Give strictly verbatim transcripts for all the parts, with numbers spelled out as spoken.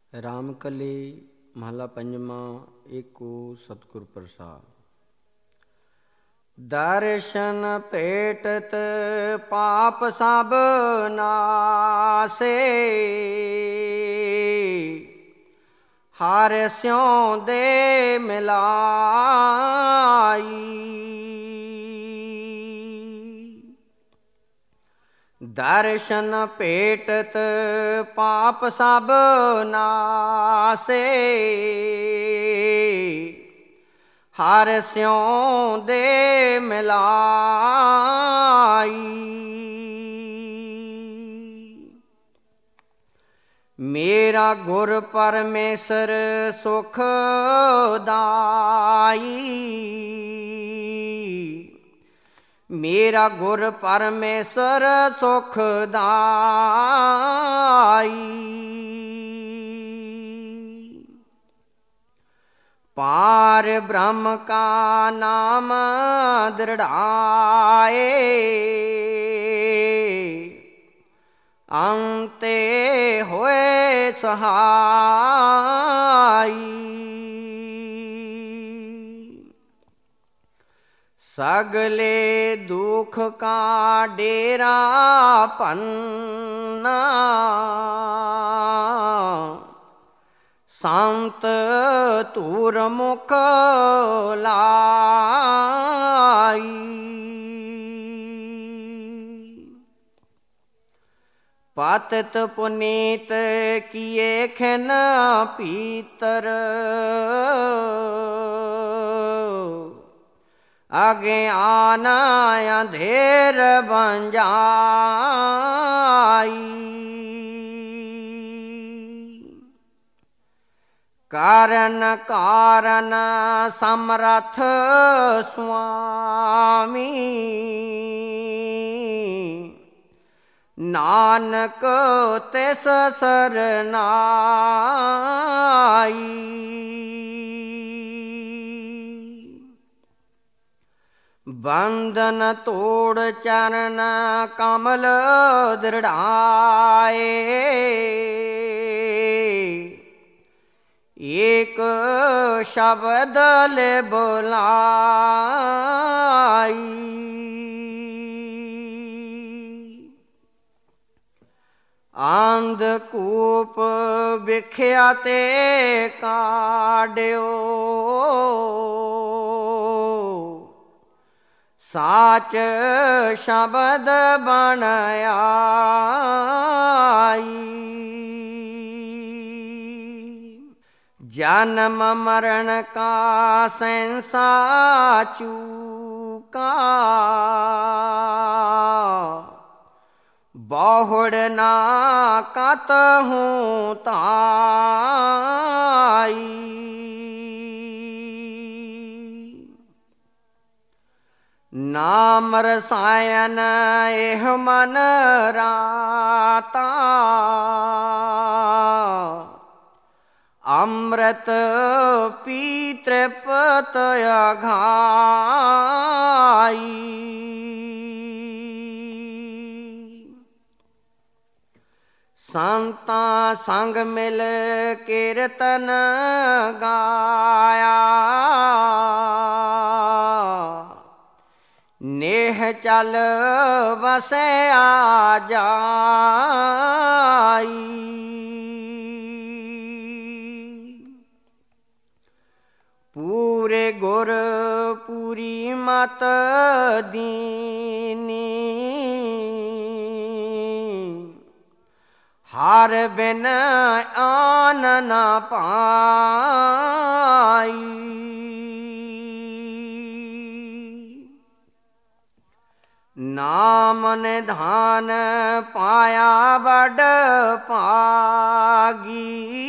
ਰਾਮ ਕਲੀ ਮਹਲਾ ਪੰਜਵਾਂ। ਏਕੋ ਸਤਿਗੁਰ ਪ੍ਰਸਾਦਿ। ਦਰਸ਼ਨ ਭੇਟਤ ਪਾਪ ਸਭ ਨਾਸੇ, ਹਰਿ ਸਿਉ ਦੇ ਮਿਲਾਈ। ਦਰਸ਼ਨ ਭੇਟਤ ਪਾਪ ਸਭ ਨਾਸੇ, ਹਰਿ ਸਿਉ ਦੇ ਮਿਲਾਈ। ਮੇਰਾ ਗੁਰ ਪਰਮੇਸ਼ਰ ਸੁਖ ਦਾਈ, ਮੇਰਾ ਗੁਰ ਪਰਮੇਸ਼ਰ ਸੁਖ ਦਾਈ। ਪਾਰ ਬ੍ਰਹਮ ਕਾ ਨਾਮ ਦ੍ਰਿੜਾਏ, ਅੰਤੇ ਹੋਏ ਸਹਾਈ। ਸਗਲੇ ਦੁਖ ਕਾ ਡੇਰਾ ਭੰਨਾ, ਸੰਤ ਧੂਰ ਮੁਖ ਲਾਈ। ਪਤਿਤ ਪੁਨੀਤ ਕੀਏ ਖਿਨ ਪੀਤਰ, ਅਗਿਆਨ ਅੰਧੇਰ ਬੰਝਾਈ। ਕਾਰਨ ਕਾਰਨ ਸਮਰਥ ਸੁਆਮੀ, ਨਾਨਕ ਤਿਸ ਸਰਨਾਈ। ਬੰਧਨ ਤੋੜ ਚਰਨ ਕਮਲ ਦ੍ਰਿੜਾਏ, ਏਕ ਸ਼ਬਦ ਲੈ ਬੁਲਾਈ। ਅੰਧਕੂਪ ਵਿਖਿਆ ਤੇ ਕਾਢਿਓ, ਸਾਚ ਸ਼ਬਦ ਬਣ ਆਈ। ਜਨਮ ਮਰਨ ਕਾ ਸੈਂਸਾ ਚੂਕਾ, ਬਹੁੜ ਨਾ ਕਤਹੁ ਤਾਈ। ਨਾਮ ਰਸਾਇਨ ਇਹ ਮਨ ਰਾਤਾ, ਅੰਮ੍ਰਿਤ ਪੀ ਤ੍ਰਿਪਤ ਅਘਾਈ। ਸੰਤਾਂ ਸੰਗ ਮਿਲ ਕੀਰਤਨ ਗਾਇਆ, ਨੇਹ ਚਲ ਵਸਿਆ ਜਾਈ। ਪੂਰੇ ਗੁਰ ਪੂਰੀ ਮਤ ਦੀਨੀ, ਹਰ ਬਿਨ ਆਨ ਨ ਪਾਈ। ਨਾਮ ਨਿਧਾਨ ਪਾਇਆ ਬੜ ਭਾਗੀ,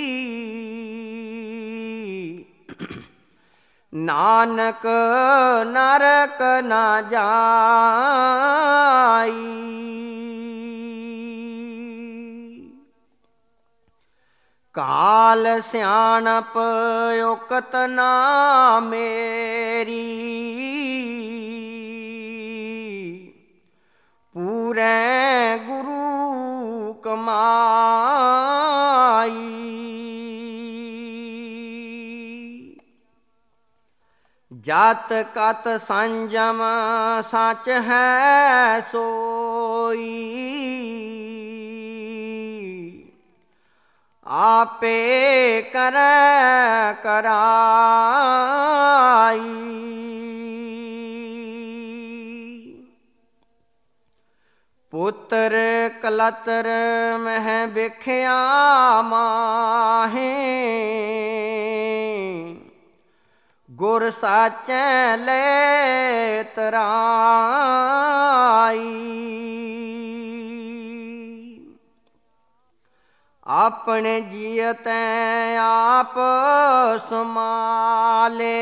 ਨਾਨਕ ਨਰਕ ਨ ਜਾਈ। ਕਾਲ ਸਿਆਣਪ ਉਕਤ ਨਾ ਮੇਰੀ, ਪੂਰੇ ਗੁਰੂ ਕਮਾਈ। ਜਤ ਕਤ ਸੰਜਮ ਸਚ ਹੈ ਸੋਈ, ਆਪੇ ਕਰੈ ਕਰਾਈ। ਪੁੱਤਰ ਕਲਤਰ ਮਹਿ ਬਿਖਿਆ ਮਾਹੇ, ਗੁਰ ਸਾਚੈ ਲੈ ਤਰਾਈ। ਆਪਣੇ ਜੀਅਤੈ ਆਪ ਸਮਾਲੇ,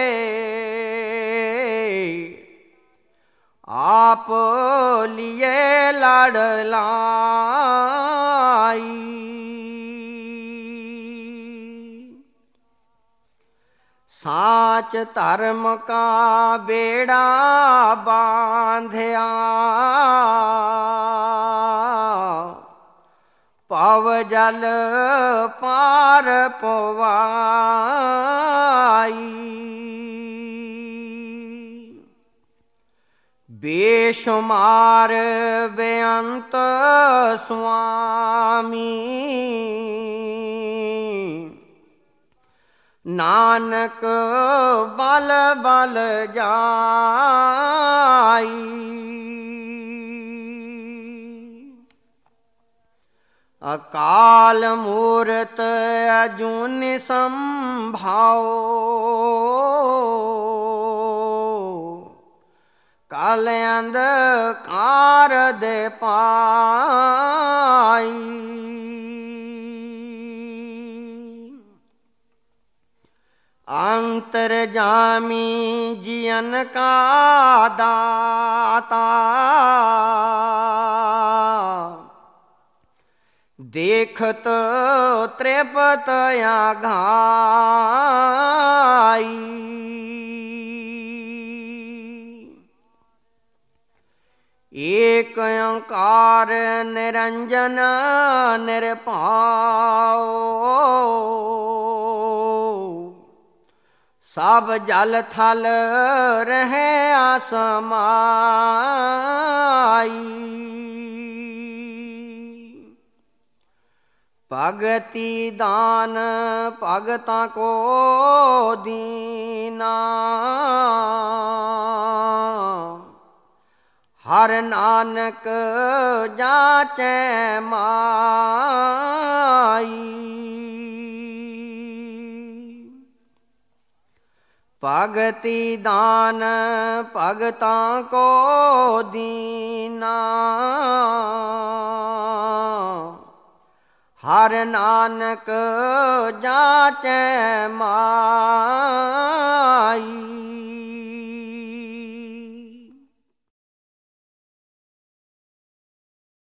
ਆਪ ਲਿਏ ਲੜ ਲਾਈ। ਸਾਚ ਧਰਮ ਕਾ ਬੇੜਾ ਬਾਂਧਿਆ, ਪਵ ਜਲ ਪਾਰ ਪਵਾਈ। ਬੇਸ਼ੁਮਾਰ ਬੇਅੰਤ ਸੁਆਮੀ, ਨਾਨਕ ਬਲ ਬਲ ਜਾਈ। ਅਕਾਲ ਮੂਰਤ ਅਜੂਨੀ ਸੰਭਾਓ, ਕਲ ਅੰਧਕਾਰ ਦੇ ਪਾਈ। ਅੰਤਰਜਾਮੀ ਜੀਅਨ ਕਾ ਦਾਤਾ, ਦੇਖਤ ਤ੍ਰਿਪਤ ਆਘਾਈ। ਏਕ ਓੰਕਾਰ ਨਿਰੰਜਨ ਨਿਰਭਉ, ਸਭ ਜਲ ਥਲ ਰਹੇ ਆਸਮਾਈ। ਭਗਤੀ ਦਾਨ ਭਗਤਾਂ ਕੋ ਦੀਨਾ, ਹਰ ਨਾਨਕ ਜਾਚੈ ਮਾਈ। ਭਗਤੀ ਦਾਨ ਭਗਤਾਂ ਕੋ ਦੀਨਾ, ਹਰ ਨਾਨਕ ਜਾਚੈ ਮਾਈ।